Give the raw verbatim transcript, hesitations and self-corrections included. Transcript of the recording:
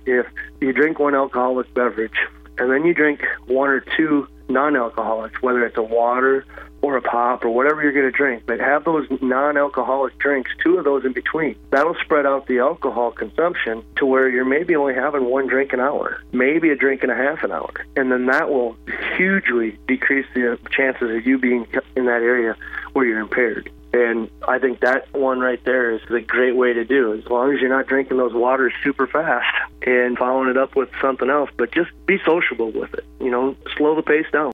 if you drink one alcoholic beverage and then you drink one or two non-alcoholics, whether it's a water or a pop or whatever you're going to drink, but have those non-alcoholic drinks, two of those in between. That'll spread out the alcohol consumption to where you're maybe only having one drink an hour, maybe a drink and a half an hour. And then that will hugely decrease the chances of you being in that area where you're impaired. And I think that one right there is a great way to do it, as long as you're not drinking those waters super fast and following it up with something else. But just be sociable with it. You know, slow the pace down.